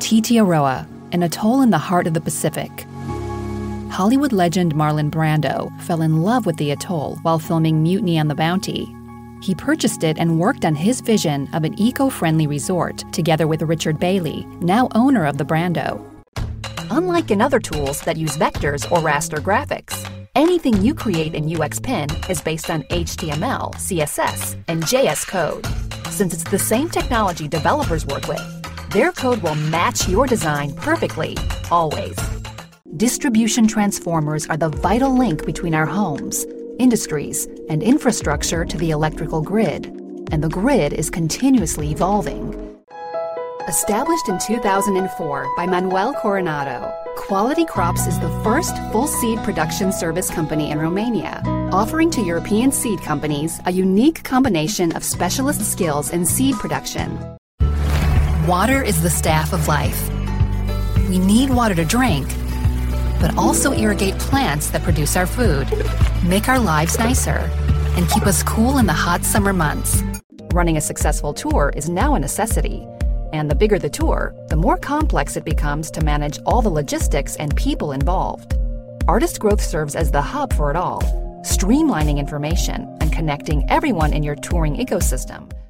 Titiaroa, an atoll in the heart of the Pacific. Hollywood legend Marlon Brando fell in love with the atoll while filming Mutiny on the Bounty. He purchased it and worked on his vision of an eco-friendly resort together with Richard Bailey, now owner of the Brando. Unlike in other tools that use vectors or raster graphics, anything you create in UXPin is based on HTML, CSS, and JS code. Since it's the same technology developers work with, their code will match your design perfectly, always. Distribution transformers are the vital link between our homes, industries, and infrastructure to the electrical grid, and the grid is continuously evolving. Established in 2004 by Manuel Coronado, Quality Crops is the first full seed production service company in Romania, offering to European seed companies a unique combination of specialist skills in seed production. Water is the staff of life. We need water to drink, but also irrigate plants that produce our food, make our lives nicer, and keep us cool in the hot summer months. Running a successful tour is now a necessity, and the bigger the tour, the more complex it becomes to manage all the logistics and people involved. Artist Growth serves as the hub for it all, streamlining information and connecting everyone in your touring ecosystem